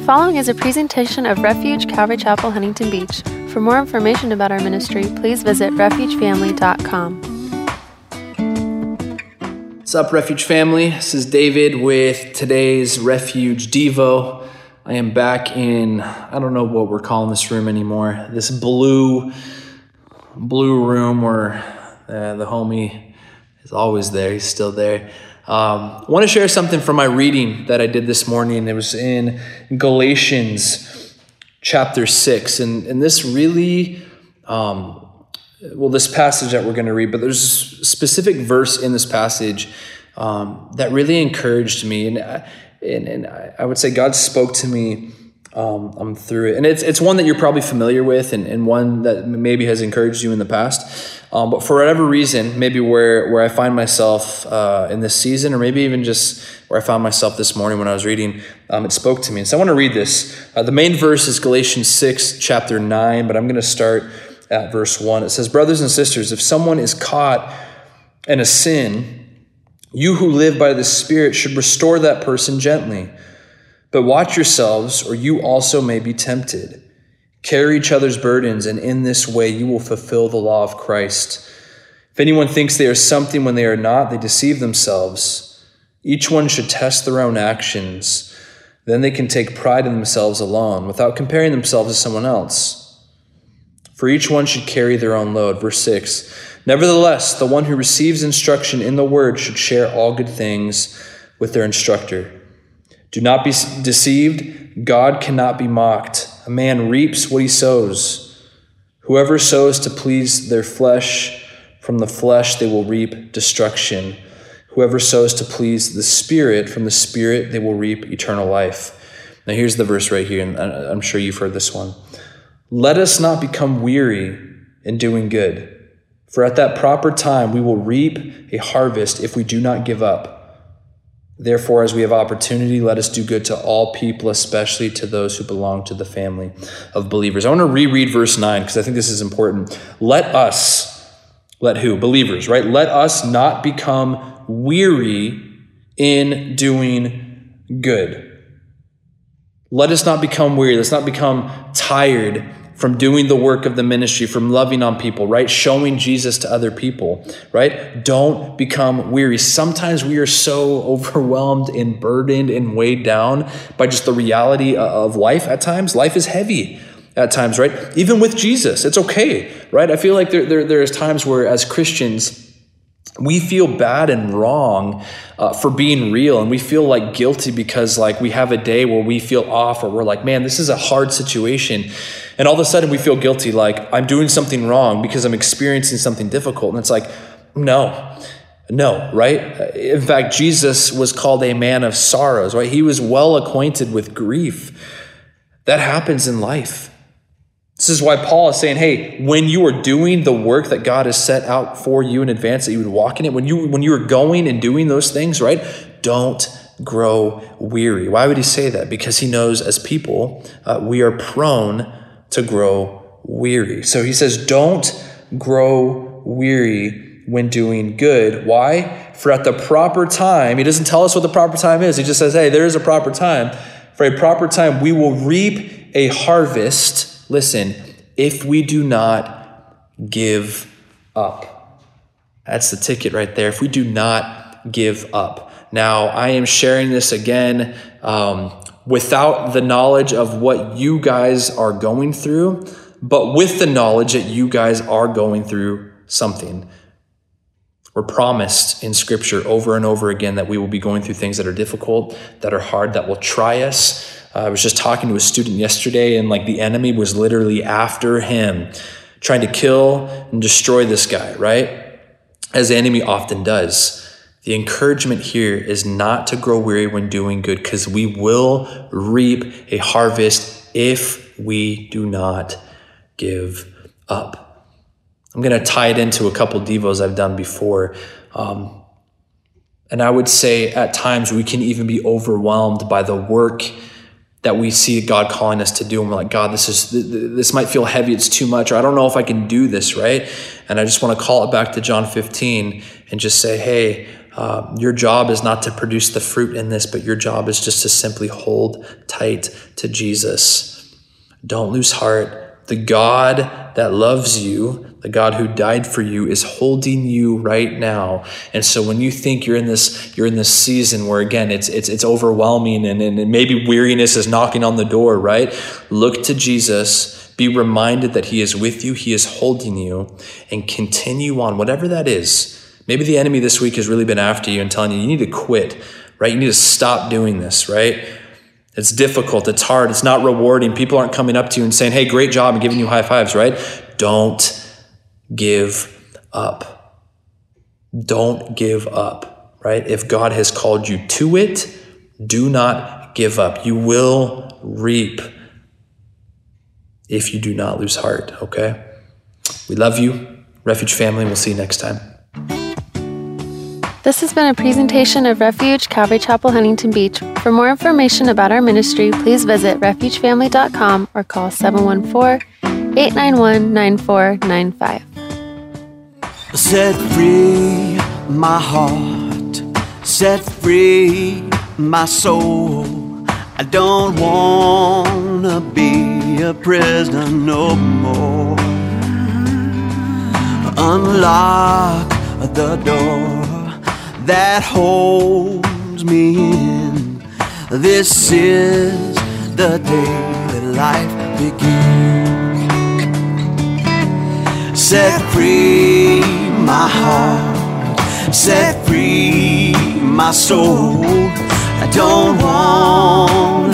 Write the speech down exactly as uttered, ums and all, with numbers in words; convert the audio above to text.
following is a presentation of Refuge Calvary Chapel, Huntington Beach. For more information about our ministry, please visit refuge family dot com. What's up, Refuge family? This is David with today's Refuge Devo. I am back in, I don't know what we're calling this room anymore, this blue, blue room where uh, the homie is always there. He's still there. Um, I want to share something from my reading that I did this morning. It was in Galatians chapter six. And, and this really, um, well, this passage that we're going to read, but there's a specific verse in this passage um, that really encouraged me. And, and, and I would say God spoke to me um, um, through it. And it's it's one that you're probably familiar with and, and one that maybe has encouraged you in the past. Um, but for whatever reason, maybe where, where I find myself uh, in this season, or maybe even just where I found myself this morning when I was reading, um, it spoke to me. And so I want to read this. Uh, the main verse is Galatians six, chapter nine, but I'm going to start at verse one. It says, "Brothers and sisters, if someone is caught in a sin, you who live by the Spirit should restore that person gently. But watch yourselves, or you also may be tempted. Carry each other's burdens, and in this way you will fulfill the law of Christ. If anyone thinks they are something when they are not, they deceive themselves. Each one should test their own actions. Then they can take pride in themselves alone, without comparing themselves to someone else. For each one should carry their own load." Verse six, "Nevertheless, the one who receives instruction in the word should share all good things with their instructor. Do not be deceived. God cannot be mocked. A man reaps what he sows. Whoever sows to please their flesh, from the flesh they will reap destruction. Whoever sows to please the Spirit, from the Spirit they will reap eternal life." Now here's the verse right here, and I'm sure you've heard this one. "Let us not become weary in doing good, for at that proper time we will reap a harvest if we do not give up. Therefore, as we have opportunity, let us do good to all people, especially to those who belong to the family of believers." I want to reread verse nine because I think this is important. Let us, let who? Believers, right? Let us not become weary in doing good. Let us not become weary. Let's not become tired from doing the work of the ministry, from loving on people, right? Showing Jesus to other people, right? Don't become weary. Sometimes we are so overwhelmed and burdened and weighed down by just the reality of life at times. Life is heavy at times, right? Even with Jesus, it's okay, right? I feel like there, there, there's times where as Christians, we feel bad and wrong uh, for being real, and we feel like guilty because like we have a day where we feel off, or we're like, man, this is a hard situation. And all of a sudden we feel guilty, like I'm doing something wrong because I'm experiencing something difficult. And it's like, no, no, right? In fact, Jesus was called a man of sorrows, right? He was well acquainted with grief. That happens in life. This is why Paul is saying, hey, when you are doing the work that God has set out for you in advance, that you would walk in it, when you when you are going and doing those things, right? Don't grow weary. Why would he say that? Because he knows as people, uh, we are prone to grow weary. So he says, don't grow weary when doing good. Why? For at the proper time, he doesn't tell us what the proper time is. He just says, hey, there is a proper time. For a proper time, we will reap a harvest. Listen, if we do not give up. That's the ticket right there. If we do not give up. Now, I am sharing this again um, without the knowledge of what you guys are going through, but with the knowledge that you guys are going through something. We're promised in Scripture over and over again that we will be going through things that are difficult, that are hard, that will try us. Uh, I was just talking to a student yesterday, and like the enemy was literally after him, trying to kill and destroy this guy, right? As the enemy often does. The encouragement here is not to grow weary when doing good, because we will reap a harvest if we do not give up. I'm going to tie it into a couple devos I've done before. Um, and I would say at times we can even be overwhelmed by the work that we see God calling us to do. And we're like, God, this is this might feel heavy. It's too much. Or I don't know if I can do this, right? And I just want to call it back to John fifteen and just say, hey, Uh, your job is not to produce the fruit in this, but your job is just to simply hold tight to Jesus. Don't lose heart. The God that loves you, the God who died for you, is holding you right now. And so when you think you're in this, you're in this season where, again, it's it's it's overwhelming and, and maybe weariness is knocking on the door, right? Look to Jesus. Be reminded that he is with you. He is holding you, and continue on, whatever that is. Maybe the enemy this week has really been after you and telling you, you need to quit, right? You need to stop doing this, right? It's difficult. It's hard. It's not rewarding. People aren't coming up to you and saying, hey, great job, and giving you high fives, right? Don't give up. Don't give up, right? If God has called you to it, do not give up. You will reap if you do not lose heart, okay? We love you, Refuge family. We'll see you next time. This has been a presentation of Refuge Calvary Chapel, Huntington Beach. For more information about our ministry, please visit refuge family dot com or call seven one four, eight nine one, nine four nine five. Set free my heart, set free my soul. I don't wanna be a prisoner no more. Unlock the door that holds me in. This is the day that life begins. Set free my heart, set free my soul. I don't want